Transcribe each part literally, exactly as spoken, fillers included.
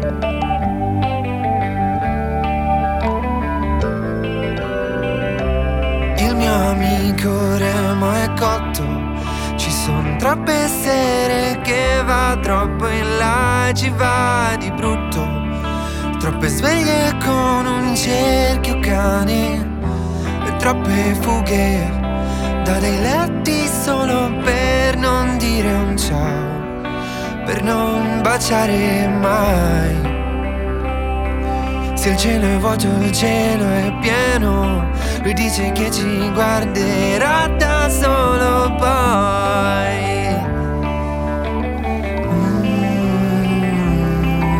Il mio amico Remo è cotto, ci sono troppe sere che va troppo in là, ci va di brutto, troppe sveglie con un cerchio cane e troppe fughe da dei letti solo per non dire un ciao, per non baciare mai. Se il cielo è vuoto, il cielo è pieno, lui dice che ci guarderà da solo poi. Mm.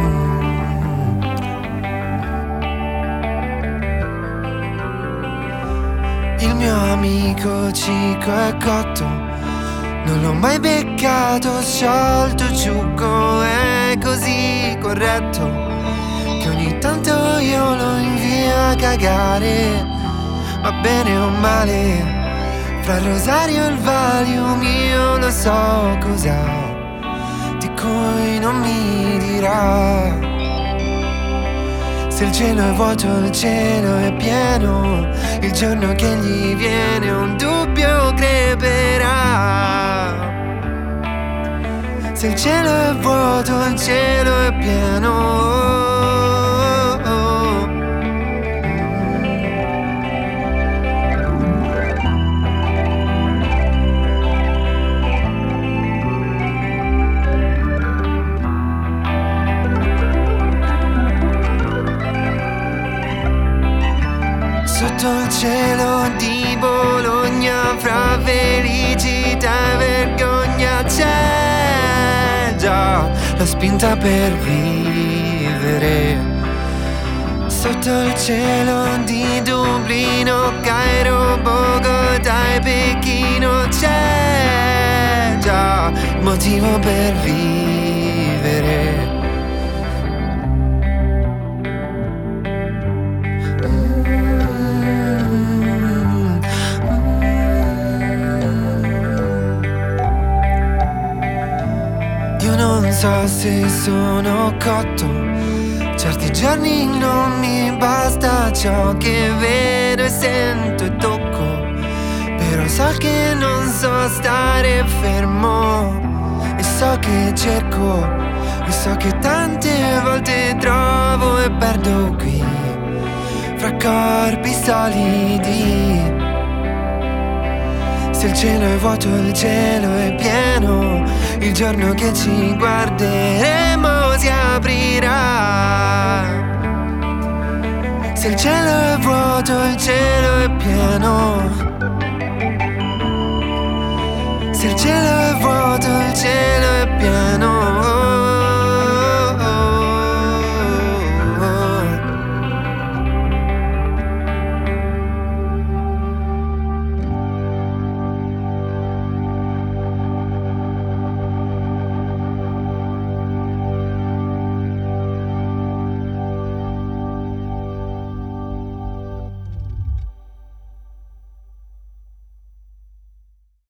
Il mio amico Cico è cotto, non l'ho mai beccato, sciolto, ciucco, è così corretto che ogni tanto io lo invio a cagare. Va bene o male, fra il rosario e il Valium io lo so cos'ha, di cui non mi dirà. Se il cielo è vuoto, il cielo è pieno, il giorno che gli viene un dubbio creperà. Se il cielo è vuoto, il cielo è pieno. Sotto il cielo di Bologna, fra felicità e vergogna, c'è già la spinta per vivere. Sotto il cielo di Dublino, Cairo, Bogotà e Pechino, c'è già il motivo per vivere. Non so se sono cotto, certi giorni non mi basta ciò che vedo e sento e tocco, però so che non so stare fermo e so che cerco e so che tante volte trovo e perdo qui, fra corpi solidi. Se il cielo è vuoto, il cielo è pieno, il giorno che ci guarderemo si aprirà. Se il cielo è vuoto, il cielo è pieno. Se il cielo è vuoto, il cielo